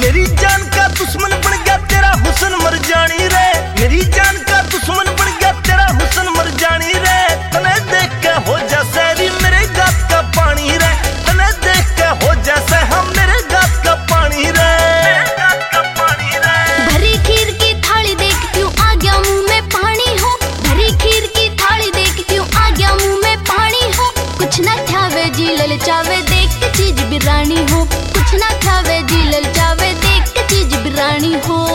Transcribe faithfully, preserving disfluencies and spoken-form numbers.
मेरी जान का दुश्मन बन गया तेरा हुस्न मर जानी रे, मेरी जान का दुश्मन बन गया तेरा हुस्न मर जानी रे। तने देख के हो जैसे री मेरे गात का पानी रे, तने देख के हो जैसे हम मेरे गात का पानी रे, गात का पानी रे। भरी खीर की थाली देख क्यों आ गया मुंह में पानी हो, भरी खीर की थाली देख क्यों आ गया मुंह में पानी हो। कुछ ना खावे जी ललचावे देख के चीज बिरानी हो, कुछ ना खावे जी ललचावे देख के चीज बिरानी हो।